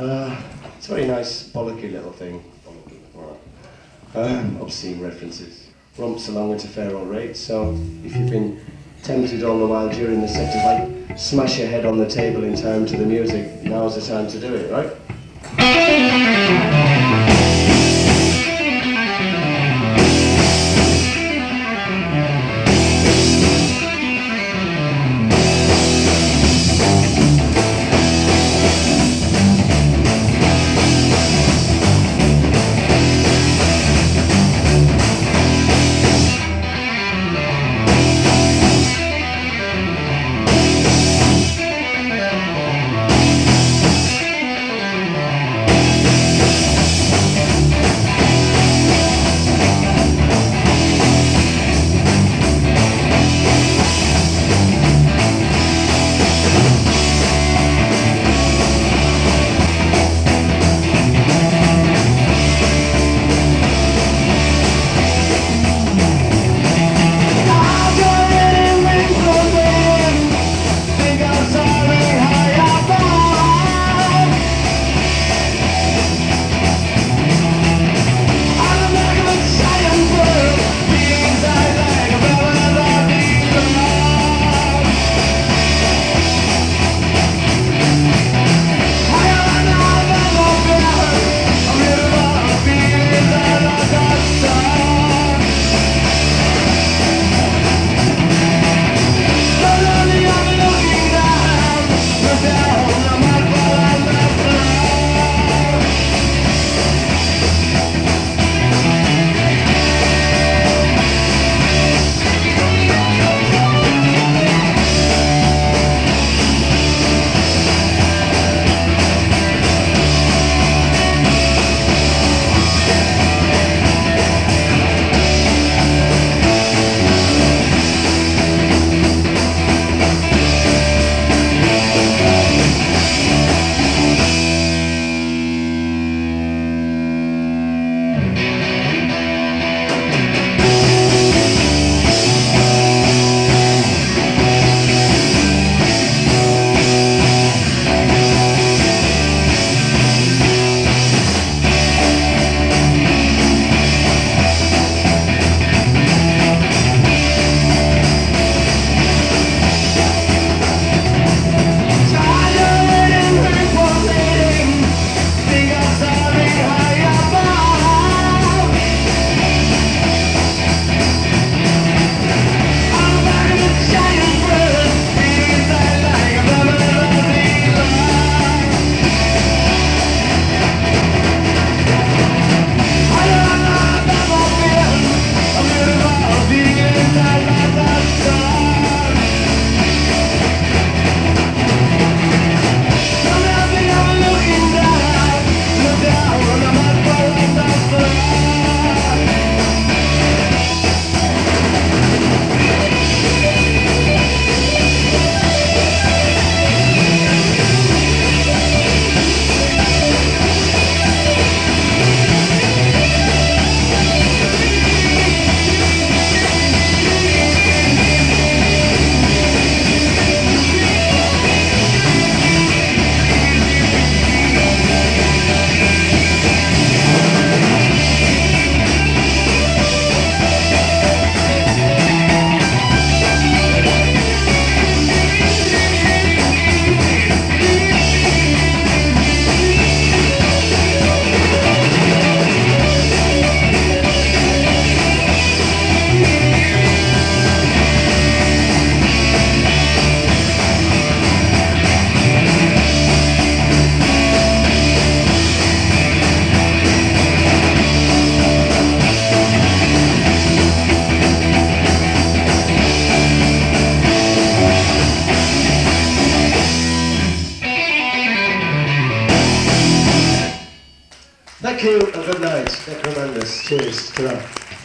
It's a very nice, bollocky little thing. Obscene references. Romps along at a fair old rate, so if you've been tempted all the while during the set to like smash your head on the table in time to the music, now's the time to do it, right? Thank you and good night. Thank you, tremendous. Cheers. Ta-ra.